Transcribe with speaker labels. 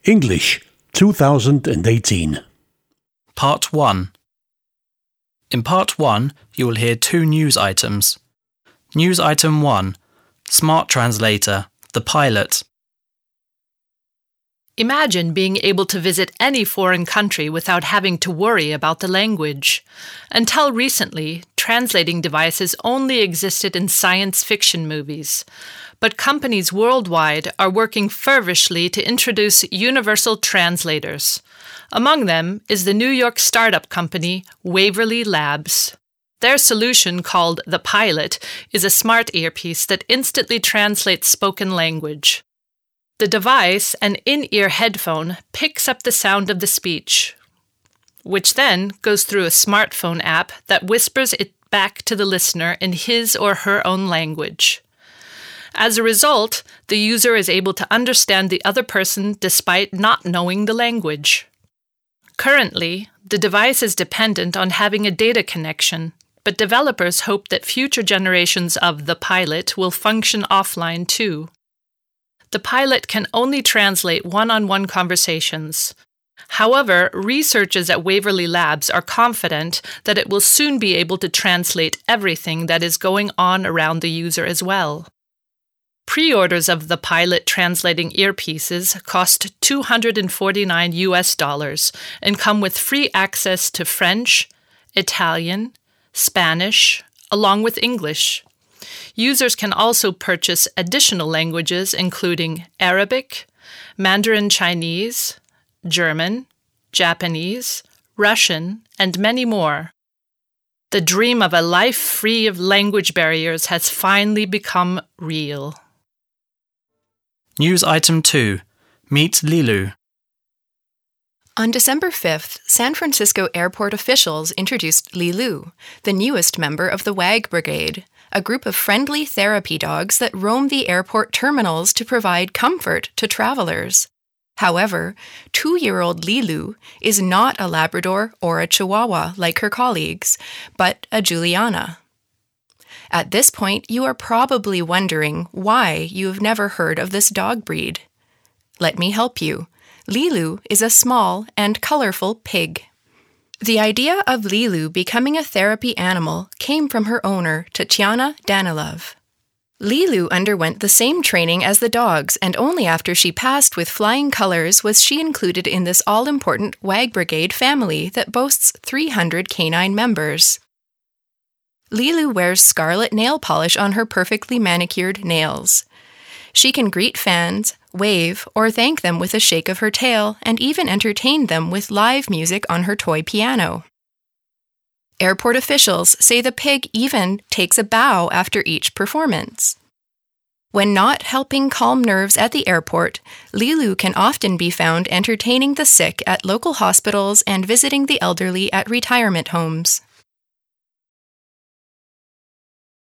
Speaker 1: English 2018.
Speaker 2: Part 1. In Part 1, you will hear 2 news items. News Item 1. Smart Translator, the pilot.
Speaker 3: Imagine being able to visit any foreign country without having to worry about the language. Until recently, translating devices only existed in science fiction movies. But companies worldwide are working feverishly to introduce universal translators. Among them is the New York startup company Waverly Labs. Their solution, called the Pilot, is a smart earpiece that instantly translates spoken language. The device, an in-ear headphone, picks up the sound of the speech, which then goes through a smartphone app that whispers it back to the listener in his or her own language. As a result, the user is able to understand the other person despite not knowing the language. Currently, the device is dependent on having a data connection, but developers hope that future generations of the Pilot will function offline too. The Pilot can only translate one-on-one conversations. However, researchers at Waverly Labs are confident that it will soon be able to translate everything that is going on around the user as well. Pre-orders of the Pilot translating earpieces cost $249 and come with free access to French, Italian, Spanish, along with English. Users can also purchase additional languages including Arabic, Mandarin Chinese, German, Japanese, Russian, and many more. The dream of a life free of language barriers has finally become real.
Speaker 2: News Item 2. Meet Lilu.
Speaker 4: On December 5th, San Francisco airport officials introduced Lilu, the newest member of the WAG Brigade, a group of friendly therapy dogs that roam the airport terminals to provide comfort to travelers. However, 2-year-old Lilu is not a Labrador or a Chihuahua like her colleagues, but a Juliana. At this point, you are probably wondering why you've never heard of this dog breed. Let me help you. Lilu is a small and colorful pig. The idea of Lilu becoming a therapy animal came from her owner, Tatiana Danilov. Lilu underwent the same training as the dogs, and only after she passed with flying colors was she included in this all-important WAG Brigade family that boasts 300 canine members. Lilu wears scarlet nail polish on her perfectly manicured nails. She can greet fans, wave, or thank them with a shake of her tail, and even entertain them with live music on her toy piano. Airport officials say the pig even takes a bow after each performance. When not helping calm nerves at the airport, Lilu can often be found entertaining the sick at local hospitals and visiting the elderly at retirement homes.